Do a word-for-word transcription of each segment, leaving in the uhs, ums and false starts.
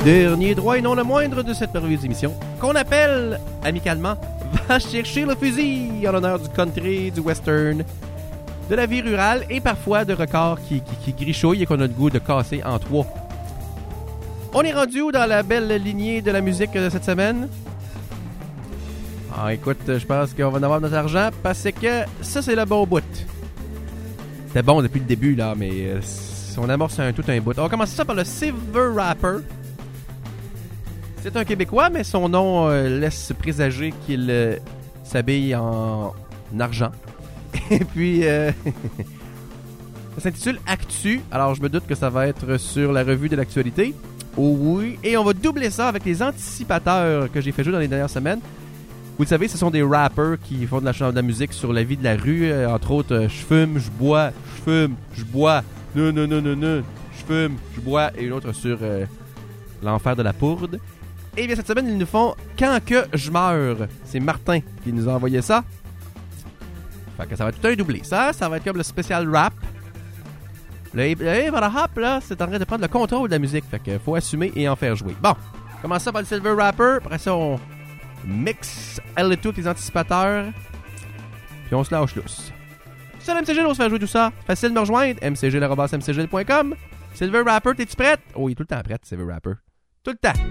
Dernier droit et non le moindre de cette merveilleuse émission, qu'on appelle, amicalement, Va chercher le fusil, en l'honneur du country, du western, de la vie rurale et parfois de records qui, qui, qui grichouillent et qu'on a le goût de casser en trois. On est rendu où dans la belle lignée de la musique de cette semaine? Ah, écoute, je pense qu'on va en avoir notre argent parce que ça, c'est le bon bout. C'était bon depuis le début, là, mais euh, on amorce un, tout un bout. On va commencer ça par le Silver Rapper. C'est un Québécois, mais son nom euh, laisse présager qu'il euh, s'habille en argent. Et puis, euh, ça s'intitule Actu. Alors, je me doute que ça va être sur la revue de l'actualité. Oh oui. Et on va doubler ça avec les anticipateurs que j'ai fait jouer dans les dernières semaines. Vous le savez, ce sont des rappers qui font de la, de la musique sur la vie de la rue. Euh, entre autres, euh, je fume, je bois, je fume, je bois. Non, non, non, non, non. Je fume, je bois. Et une autre sur euh, l'enfer de la pourde. Et bien, cette semaine, ils nous font Quand que je meurs. C'est Martin qui nous a envoyé ça. Fait que ça va être tout un doublé. Ça, ça va être comme le spécial rap. Le hip-hop, là, c'est en train de prendre le contrôle de la musique. Fait que faut assumer et en faire jouer. Bon, commence ça par le Silver Rapper. Après ça, on mix elle et tous les anticipateurs. Puis on se lâche lousse. C'est M C G, on se fait jouer tout ça. Facile de me rejoindre. m c g arobase m c g point com. Silver Rapper, t'es-tu prête? Oh, il est tout le temps prête, Silver Rapper. Tout le temps.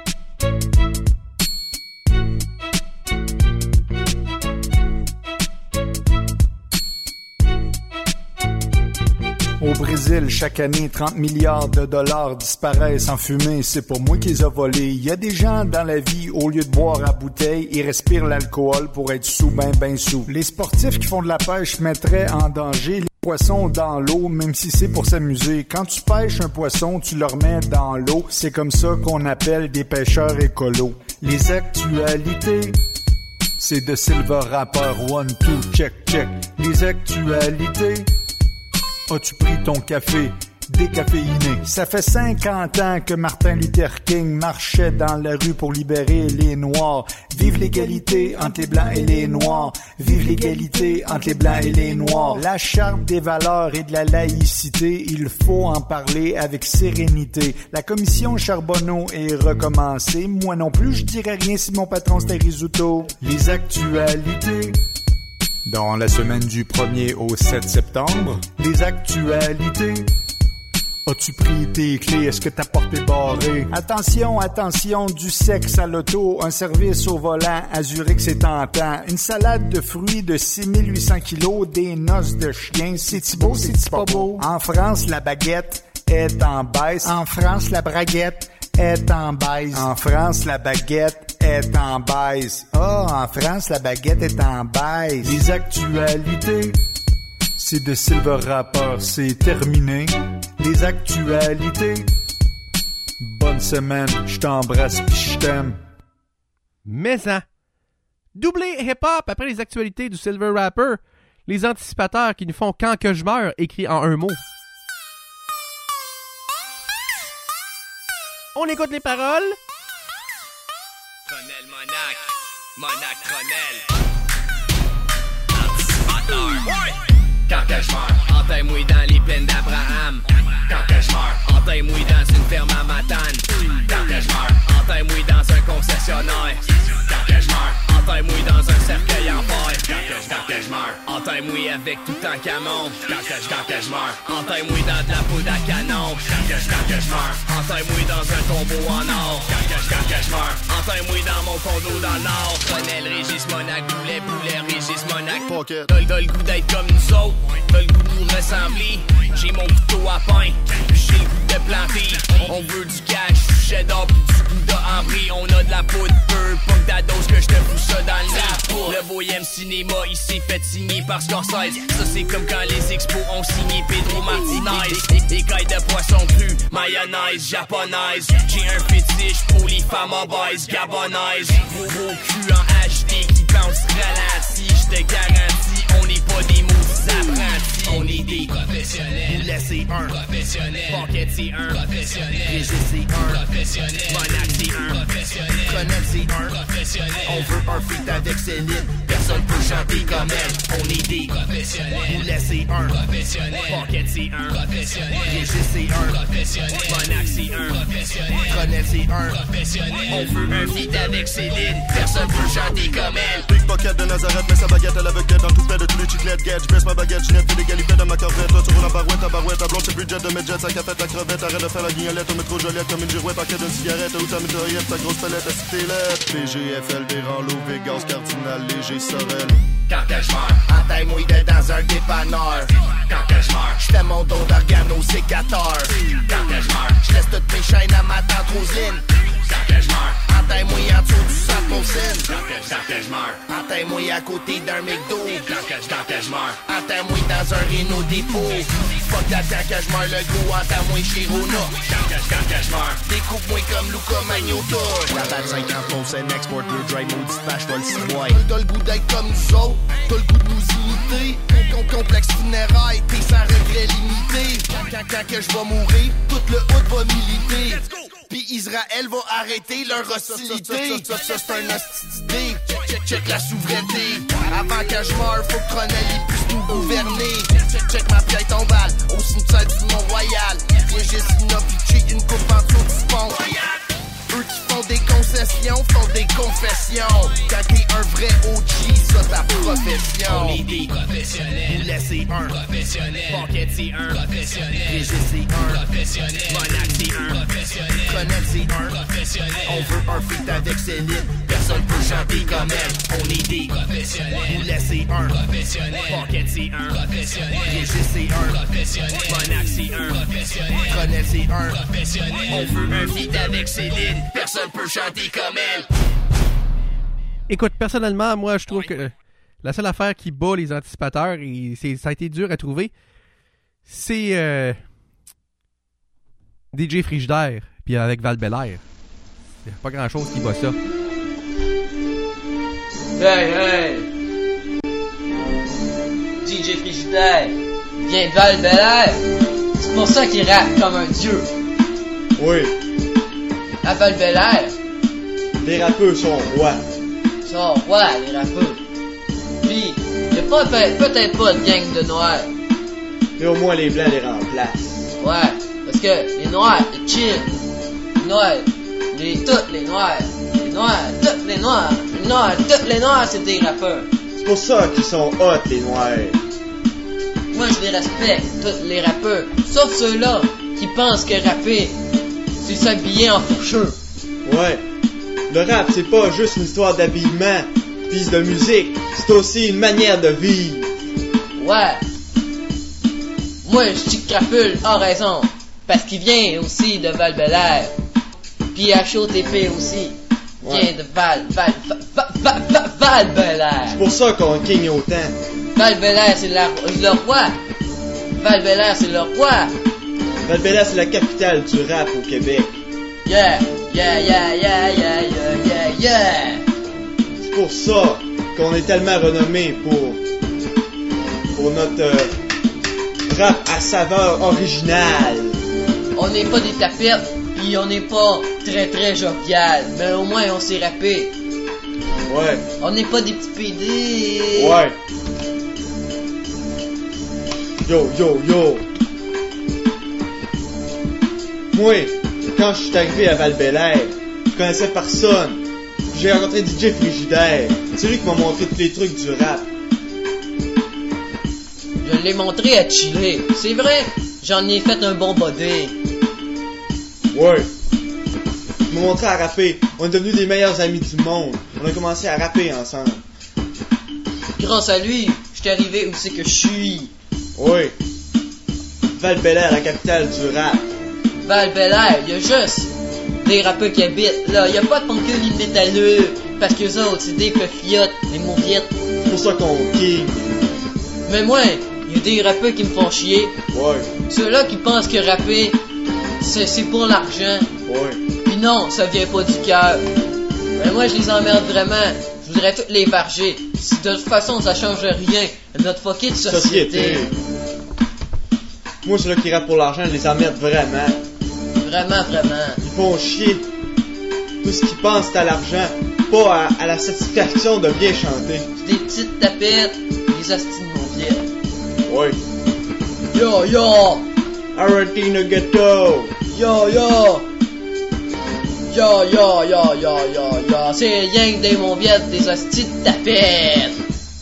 Au Brésil, chaque année, trente milliards de dollars disparaissent en fumée. C'est pas moi qui les a volés. Il y a des gens dans la vie, au lieu de boire à bouteille, ils respirent l'alcool pour être sous, ben ben sous. Les sportifs qui font de la pêche mettraient en danger les poissons dans l'eau, même si c'est pour s'amuser. Quand tu pêches un poisson, tu le remets dans l'eau. C'est comme ça qu'on appelle des pêcheurs écolos. Les actualités, c'est de Silver Rapper. One, two, check, check. Les actualités. As-tu pris ton café décaféiné? Ça fait cinquante ans que Martin Luther King marchait dans la rue pour libérer les Noirs. Vive l'égalité entre les Blancs et les Noirs. Vive l'égalité entre les Blancs et les Noirs. La charte des valeurs et de la laïcité, il faut en parler avec sérénité. La commission Charbonneau est recommencée. Moi non plus, je dirais rien si mon patron c'était Rizzuto. Les actualités... Dans la semaine du premier au sept septembre, les actualités. As-tu pris tes clés? Est-ce que ta porte est barrée? Attention, attention, du sexe à l'auto, un service au volant, à Zurich c'est tentant. Une salade de fruits de six mille huit cents kilos, des noces de chien, c'est-tu beau, c'est-tu pas beau? En France, la baguette est en baisse. En France, la braguette est en baisse. En France, la baguette est en baisse. Ah, oh, en France, la baguette est en baisse. Les actualités, c'est de Silver Rapper, c'est terminé. Les actualités, bonne semaine, je t'embrasse pis je t'aime. Mais ça, doublé hip-hop après les actualités du Silver Rapper, les anticipateurs qui nous font Quand que je meurs, écrit en un mot. On écoute les paroles. Tronel Monac, Monac Tronel. Anticipateur. Quand que je meurs, entaille-moi dans les plaines d'Abraham. Quand que je meurs, entaille-moi dans une ferme à Matane. Quand que je meurs, entaille-moi dans un concessionnaire. Quand que je meurs, entaille-moi dans un cercueil en paille. Quand que je meurs, entaille-moi avec tout un camon. Quand que je quand que je meurs, entaille-moi dans de la poudre à canon. Quand que je quand que je meurs, entaille-moi dans un tombeau en or. Quand que je quand que je meurs, entaille-moi dans mon condo dans le nord. Tronel, Régis, Monac, Boulet, Boulet, Régis, Monac. T'as, t'as le goût d'être comme nous autres, t'as le goût de nous ressembler. J'ai mon couteau à pain, j'ai le goût de planter. On veut du cash, du cheddar pis du gouda en brie. On a de la poudre peu, pas que ta dose que je te fous ça dans le nez. Le Bohème Cinéma, il s'est fait signer par Scorsese. Ça c'est comme quand les expos ont signé Pedro Martinez. Des cailles de poisson cru, mayonnaise japonaise. J'ai un fétiche pour les femmes obèses gabonaises. Gros gros cul en H D qui bounce ralenti. J'te garantis, on n'est pas des maudits apprentis. On est des professionnels. Laisse c'est un professionnel. Pocket c'est un professionnel. Régis c'est un professionnel. Monac c'est un professionnel. Connect c'est un professionnel. On veut un feat avec Céline. Personne peut chanter comme elle. On est des professionnels. Boulet c'est un professionnel. Pocket c'est un professionnel. Régis c'est un professionnel. Monac c'est un professionnel. Connect c'est un professionnel. On veut un feat avec Céline. Personne peut chanter comme elle. Big pocket de Nazareth, mais sa baguette à l'aveuglette. Dans tout fait de tous les chiclettes gadgets. Je baisse ma baguette, je fais des galipettes dans ma corvette. Là, tu roules en barouette, à barouette, à blonde, c'est budget de midget. Ça cafette, la crevette, arrête de faire la guignolette. Au métro Joliette, comme une girouette en quête d'une cigarette. Où ta mitraillette, ta grosse palette, à cité lettre. P G F L, des rangs Vegas, Cardinal, Léger, Sorel. Quand que je meurs, entaille-moi de dans un dépanneur. Quand que je meurs, j'fais mon don d'organo-sécateur. Quand que je meurs, j'laisse toutes mes chaînes à ma tante Rosine. Quand que je meurs, entaille-moi en dessous du centre Monsen. Quand que je meurs, entaille-moi à côté d'un McDo. Quand que je meurs, entaille-moi dans un Renault dépôt. Fuck d'attends que je meurs le gros, entaille-moi chez Rona. Quand que je meurs, découpe-moi comme Luca Magnotta. La balle cinquante Monsen, export le dry maudit vache, toi le ciboy. T'as le goût d'être comme nous autres, t'as le goût de nous imiter. Con complexe funérailles, t'es sans regret limité. Quand, quand que je vais mourir, tout le hood va militer. Pis Israël va arrêter leur hostilité. Ça, ça, ça, c'est un hostie d'idée. Check, check, check la souveraineté. Avant que je meure, faut que Tronelli puisse nous gouverner. Check, check ma pierre tombale au cimetière du Mont-Royal. Régis Ina pitché une coupe en dessous du pont. Eux qui font des concessions, font des confessions. Quand t'es un vrai O G, ça ta profession. On est des professionnels. Boulet c'est un professionnel. Pocket c'est un professionnel. Régis c'est un professionnel. Monac c'est un professionnel. Connect c'est un professionnel. On veut un feat avec Céline. Personne peut chanter comme elle. On est des professionnels. Boulet c'est un professionnel. Pocket c'est un professionnel. Régis c'est un professionnel. Monac c'est un professionnel. Connect c'est un professionnel. On veut un feat avec Céline. Personne peut chanter comme elle. Écoute, personnellement, moi, je trouve que la seule affaire qui bat les anticipateurs, et c'est, ça a été dur à trouver, c'est euh, D J Frigidaire, puis avec Val Belair. Il n'y a pas grand-chose qui bat ça. Hey, hey! D J Frigidaire vient de Val Belair. C'est pour ça qu'il rappe comme un dieu. Oui. À Val Belair, Les rappeurs sont rois. sont rois, les rappeurs. Puis, y'a pas, peut-être pas de gang de noirs. Mais au moins les blancs les remplacent. Ouais, parce que les noirs, ils chill. Les noirs, les, toutes les noirs. Les noirs, toutes les noirs. Les noirs, toutes les noirs, c'est des rappeurs. C'est pour ça qu'ils sont hot, les noirs. Moi, je les respecte, tous les rappeurs. Sauf ceux-là qui pensent que rapper, c'est s'habiller en fourcheux. Ouais. Le rap, c'est pas juste une histoire d'habillement, pis de musique. C'est aussi une manière de vivre. Ouais. Moi, je dis que Crapule a raison. Parce qu'il vient aussi de Val Belair. Puis H O T P aussi vient Ouais. de Val, Val, Val, Val, Val, Val Belair. C'est pour ça qu'on king autant. Val Belair, c'est la, le roi. Val Belair, c'est le roi. Val-Belair, c'est la capitale du rap au Québec. Yeah, yeah, yeah, yeah, yeah, yeah, yeah, yeah. C'est pour ça qu'on est tellement renommé pour pour notre euh, rap à saveur originale. On n'est pas des tapettes, pis on n'est pas très très jovial, mais au moins on sait rapper. Ouais. On n'est pas des petits P D. Ouais. Yo, yo, yo. Moi, quand je suis arrivé à Val-Belair, je connaissais personne. J'ai rencontré D J Frigidaire. C'est lui qui m'a montré tous les trucs du rap. Je l'ai montré à chiller. C'est vrai, j'en ai fait un bon body. Ouais. Il m'a montré à rapper. On est devenus les meilleurs amis du monde. On a commencé à rapper ensemble. Grâce à lui, je suis arrivé où c'est que je suis. Ouais. Val-Belair, la capitale du rap. Val-Belair, y'a juste des rappeurs qui habitent là. Y'a pas de punkeux ni de métalleux. Parce que eux autres, c'est des peufiottes, des mauviettes. C'est pour ça qu'on king. Mais moi, y'a des rappeurs qui me font chier. Ouais. Ceux-là qui pensent que rapper, c'est, c'est pour l'argent. Ouais. Pis non, ça vient pas du cœur. Mais moi, je les emmerde vraiment. Je voudrais toutes les varger. Si de toute façon, ça change rien à notre fucking société. Société. Moi, ceux-là qui rappent pour l'argent, je les emmerde vraiment. Vraiment, vraiment. Ils font chier. Tout ce qu'ils pensent, c'est à l'argent, pas à, à la satisfaction de bien chanter. C'est des petites tapettes, des hosties de mauviette. Ouais. Yo, yo! Arrêtez le ghetto! Yo, yo! Yo, yo, yo, yo, yo, yo! C'est rien que des mauviettes, des hosties de tapettes!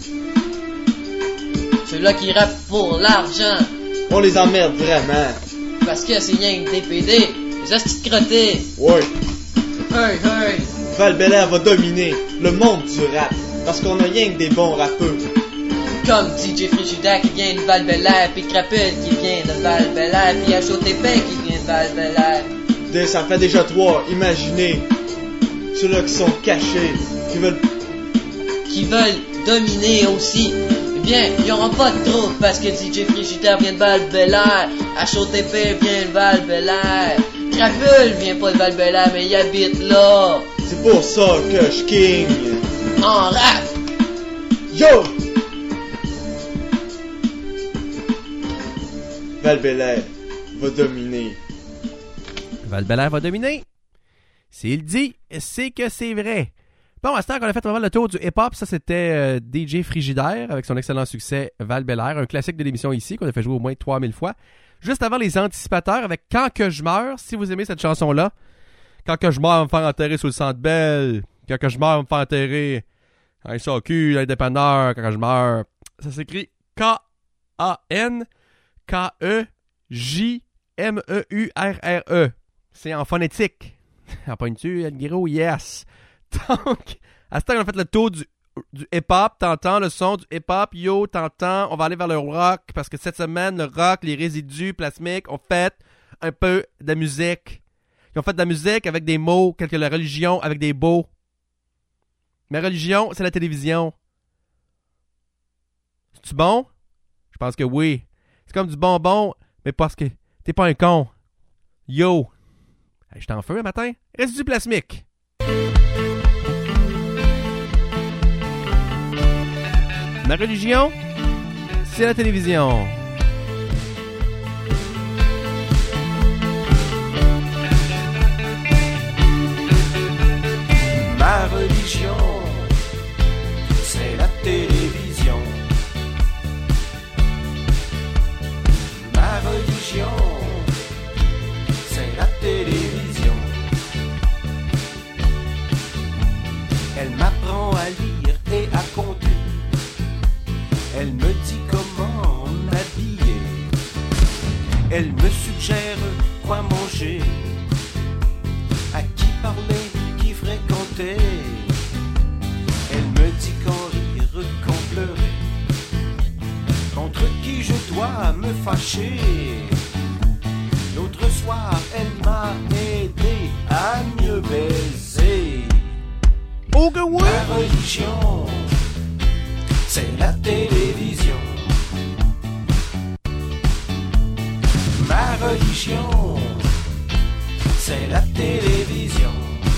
Ceux-là qui rappent pour l'argent. On les emmerde vraiment. Parce que c'est rien que des P D, des hosties de crottés. Ouais. Hey, hey! Val-Bélair va dominer le monde du rap. Parce qu'on a rien que des bons rappeurs. Comme D J Frigidaire qui vient de Val-Bélair, pis Crapule qui vient de Val-Bélair, pis H O T P qui vient de Val-Bélair. Dès ça fait déjà trois, imaginez. Ceux-là qui sont cachés, qui veulent... Qui veulent dominer aussi. Eh bien, il y aura pas de trouble parce que D J Frigidaire vient de Val-Bélair, H O T P vient de Val-Bélair, Crapule vient pas de Val-Bélair mais il habite là. C'est pour ça que je king. En rap. Yo! Val-Bélair va dominer. Val-Bélair va dominer. S'il dit, c'est que c'est vrai. Bon, à ce temps qu'on a fait vraiment le tour du hip-hop, ça c'était euh, D J Frigidaire avec son excellent succès Val-Bélair, un classique de l'émission ici qu'on a fait jouer au moins trois mille fois. Juste avant les anticipateurs avec Quand que je meurs, si vous aimez cette chanson-là. Quand que je meurs, on va me faire enterrer sous le Centre Bell. Quand que je meurs, on va me faire enterrer à un S A Q, à un dépanneur, quand que je meurs. Ça s'écrit K A N K E J M E U R R E. C'est en phonétique. En pointu, El Giro, yes. Donc, à ce temps qu'on a fait le tour du, du hip-hop, t'entends le son du hip-hop, yo, t'entends, on va aller vers le rock, parce que cette semaine, le rock, les résidus plasmiques ont fait un peu de musique. Ils ont fait de la musique avec des mots, quelque la religion avec des beaux. Mais religion, c'est la télévision. C'est-tu bon? Je pense que oui. C'est comme du bonbon, mais parce que t'es pas un con. Yo! Hey, j'étais en feu un matin. Résidu plasmique. Ma religion, c'est la télévision. Ma religion, c'est la télévision. Ma religion, c'est la télévision. Elle m'apprend à lire et à compter. Elle me dit comment m'habiller. Elle me suggère quoi manger. À qui parler, qui fréquenter. Elle me dit quand rire, quand pleurer. Contre qui je dois me fâcher. L'autre soir, elle m'a aidé à mieux baiser. Oh que oui! Ma religion, c'est la télévision. Ma religion, c'est la télévision.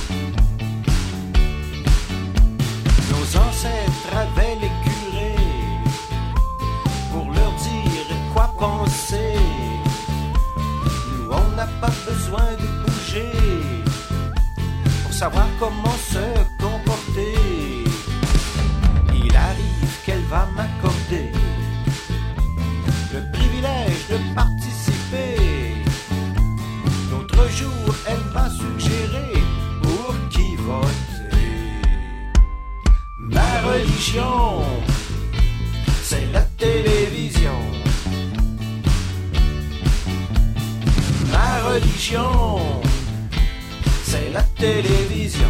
Nos ancêtres avaient les curés pour leur dire quoi penser. Nous, on n'a pas besoin de bouger pour savoir comment se comporter. Il arrive qu'elle va m'accorder le privilège de participer. L'autre jour, elle m'a suggéré pour qui voter. Ma religion, c'est la télévision. Ma religion, c'est la télévision.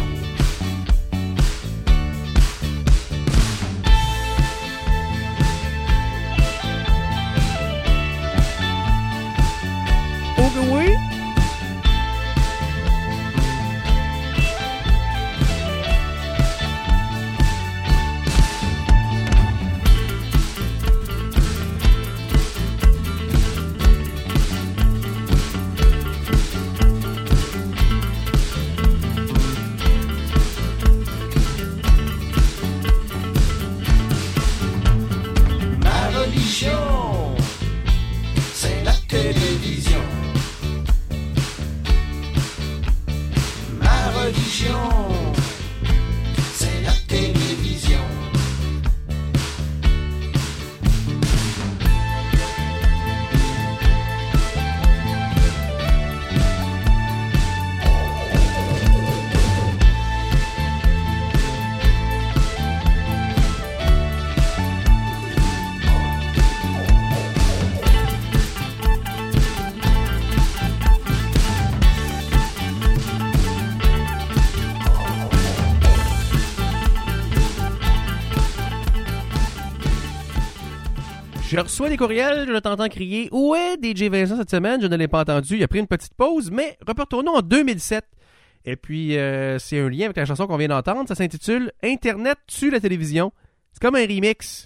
Oh que oui! Je reçois des courriels, je t'entends crier « Où est D J Vincent cette semaine? » Je ne l'ai pas entendu. Il a pris une petite pause, mais repartons-nous en deux mille sept. Et puis, euh, c'est un lien avec la chanson qu'on vient d'entendre. Ça s'intitule « Internet tue la télévision ». C'est comme un remix.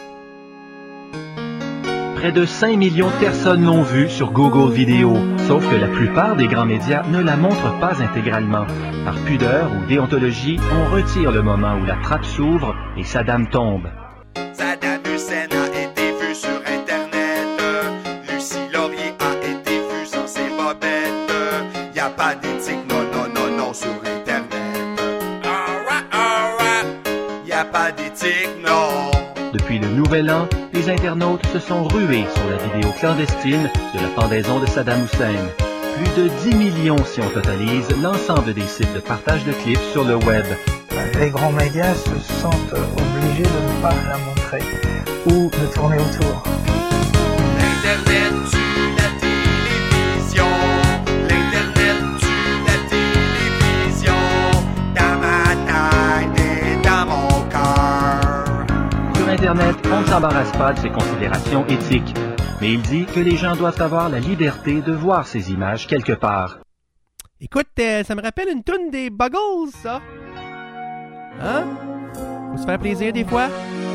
Près de cinq millions de personnes l'ont vue sur Google Vidéo, sauf que la plupart des grands médias ne la montrent pas intégralement. Par pudeur ou déontologie, on retire le moment où la trappe s'ouvre et Saddam tombe. Saddam Hussein a été vu sur Internet. Lucie Laurier a été vue sans ses bobettes. Y a pas d'éthique, non, non, non, non, sur Internet. Alright, alright. Y a pas d'éthique, non. Depuis le nouvel an, les internautes se sont rués sur la vidéo clandestine de la pendaison de Saddam Hussein. Plus de dix millions si on totalise l'ensemble des sites de partage de clips sur le web. Les grands médias se sentent obligés de ne pas la montrer ou de tourner autour. L'Internet tue la télévision. L'Internet tue la télévision. Dans ma tête et dans mon cœur. Sur Internet, on ne s'embarrasse pas de ses considérations éthiques. Mais il dit que les gens doivent avoir la liberté de voir ces images quelque part. Écoute, euh, ça me rappelle une toune des Buggles, ça. Hein? Faut se faire plaisir des fois.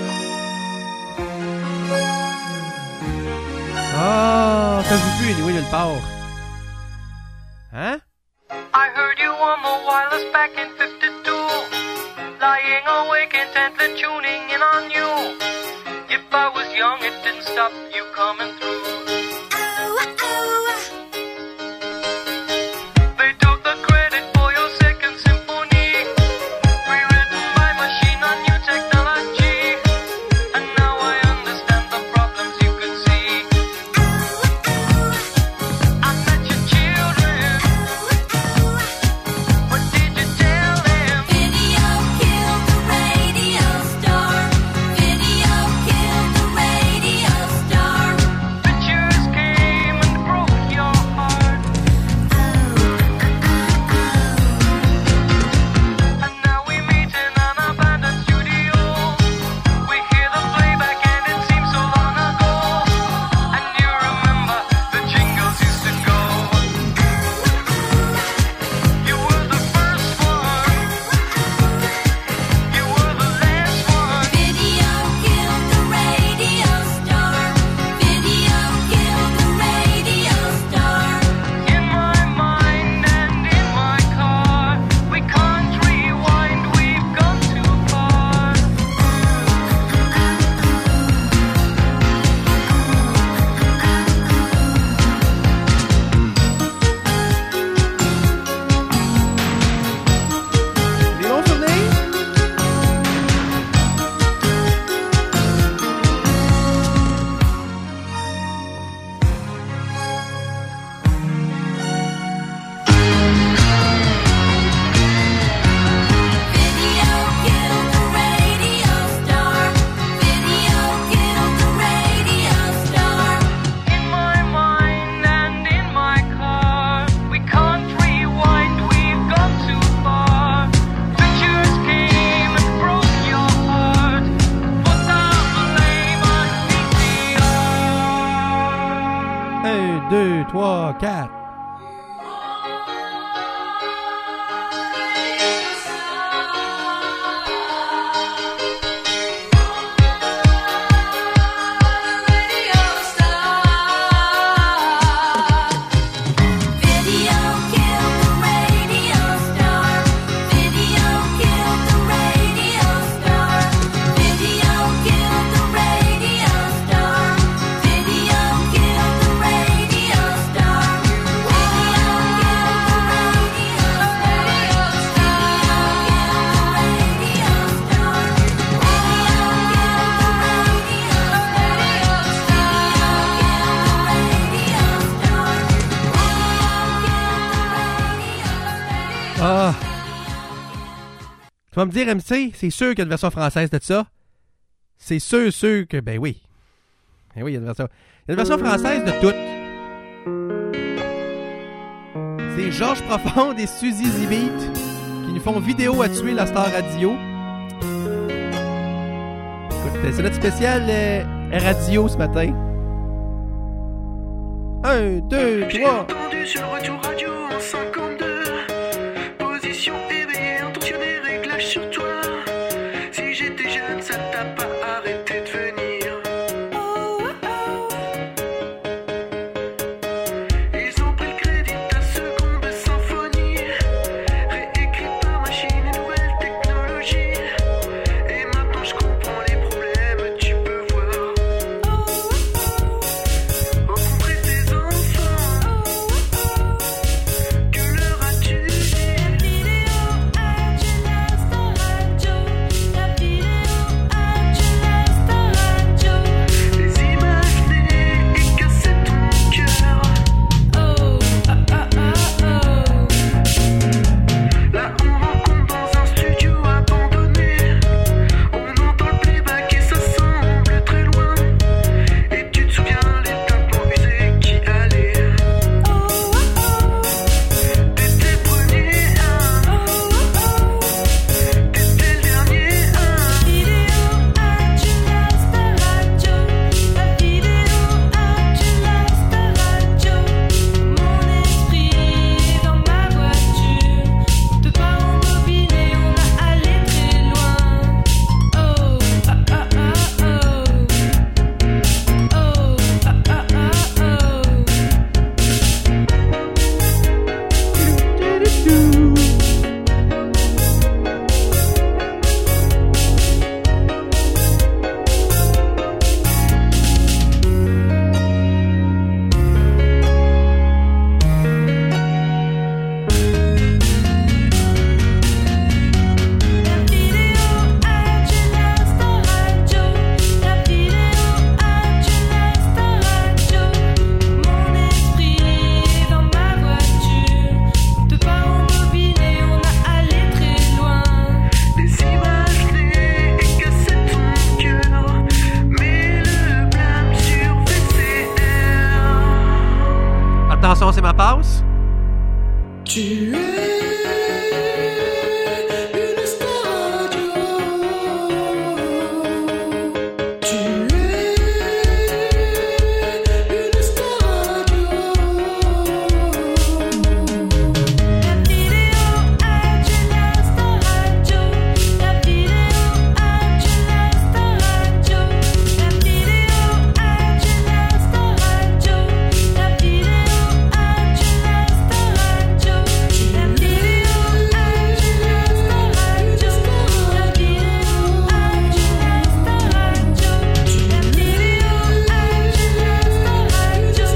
Ah, ça joue plus anyway nulle part. Hein? I heard you on the wireless back in fifty-two, lying awake intently tuning in on you. If I was young, it didn't stop you coming through. Oh, oh. They took the credit for your second symphony, rewritten by machine on new technology. And now I understand the problems you could see. Oh, oh. I met your children. What did you tell them? Video killed the radio star. Video killed the radio star. Pictures came and broke your heart. Oh, oh, oh. And now we meet in an abandoned studio. We hear the playback and it seems so long ago. And you remember the jingles used to go. You were the first one. You were the last one. Video killed the radio star. Video killed the radio star. In my mind and in my car, we can't rewind, we've gone too far. Des bons souvenirs? Video killed the radio star. Video killed the radio star. In my mind and in my car, we can't rewind, we've gone too far. Pictures came and broke your heart. Put the blame on V C R. Un, deux, trois, quatre. Video killed the radio star. Video killed the radio star. Video killed the radio star. Video killed the radio star. Ah! Tu vas me dire, M C, c'est sûr qu'il y a une version française de ça? C'est sûr, sûr que... Ben oui. Ben oui, il y a une version... Il y a une version française de tout. C'est Georges Profonde et Suzy Zibit qui nous font vidéo à tuer la star radio. Écoute, c'est notre spécial... Euh, radio ce matin. Un, deux, J'ai trois. entendu sur le retour radio en cinquante-deux. Position éveillée, intentionné, réglage sur toi. Si j'étais jeune, ça t'a pas arrêté de venir. Oh, oh, oh. Ils ont pris le crédit de ta seconde symphonie, réécrite par machine et nouvelle technologie. Et maintenant je comprends les problèmes, tu peux voir. Oh, oh, oh. Rencontrer tes enfants. Que leur as-tu dit? La vidéo Angela Star Radio. La vidéo Angela Star Radio. Les images nées et casser ton cœur. Oh, ah, ah, ah, oh. Là on rencontre dans un studio abandonné. On entend le playback et ça semble très loin. Et tu te souviens les tympans usés qui allaient. Oh, oh, oh. T'étais le premier, hein. Oh, oh, oh. T'étais le dernier, hein. Vidéo Angela Star Radio. La vidéo Angela Star Radio. Mon esprit est dans ma voiture. De pas embobiner, on a allé très loin. Oh, ah, ah, ah, oh. Oh, ah, ah, ah, oh. La vidéo Angela Star Radio. La vidéo Angela Star Radio. Mon esprit est dans ma voiture. De pas embobiner, on a allé très loin. Des images nées et casser ton cœur. Mets le blâme sur V C R. Attention, c'est ma passe. Tu es une star radio. Tu es une star radio. La vidéo Angela Star Radio. La vidéo Angela Star Radio. La vidéo Angela Star Radio. La vidéo Angela Star Radio. La vidéo Angela Star Radio. La vidéo Angela Star Radio. La vidéo Angela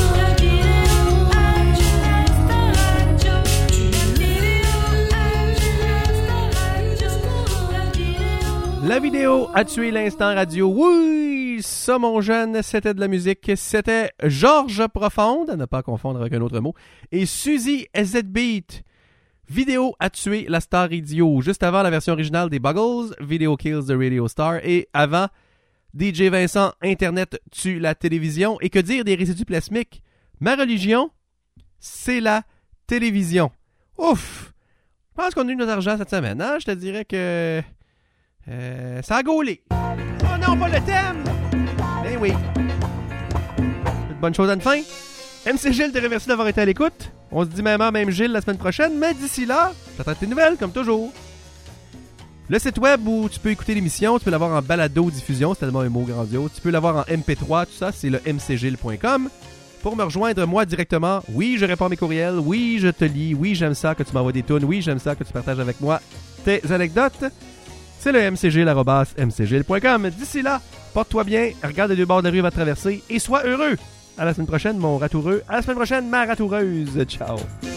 Star Radio. La vidéo a tué l'instant radio. Oui, ça, mon jeune, c'était de la musique. C'était Georges Profonde, à ne pas confondre avec un autre mot, et Suzy Z Beat. Vidéo a tué la star radio. Juste avant, la version originale des Buggles, Video Kills the Radio Star, et avant, D J Vincent, Internet tue la télévision. Et que dire des résidus plasmiques? Ma religion, c'est la télévision. Ouf! Je pense qu'on a eu notre argent cette semaine, hein? Je te dirais que... Euh, ça a gaulé. Oh non, pas le thème! Ben oui. Une bonne chose à la fin. M C Gilles te remercie d'avoir été à l'écoute. On se dit même même Gilles la semaine prochaine, mais d'ici là, j'attends tes nouvelles, comme toujours. Le site web où tu peux écouter l'émission, tu peux l'avoir en balado-diffusion, c'est tellement un mot grandiose. Tu peux l'avoir en M P trois, tout ça, c'est le m c gilles point com. Pour me rejoindre, moi, directement, oui, je réponds à mes courriels, oui, je te lis, oui, j'aime ça que tu m'envoies des tunes, oui, j'aime ça que tu partages avec moi tes anecdotes. C'est le m c gilles arobase m c gilles point com. D'ici là, porte-toi bien, regarde les deux bords de la rue va te traverser et sois heureux. À la semaine prochaine, mon ratoureux. À la semaine prochaine, ma ratoureuse. Ciao.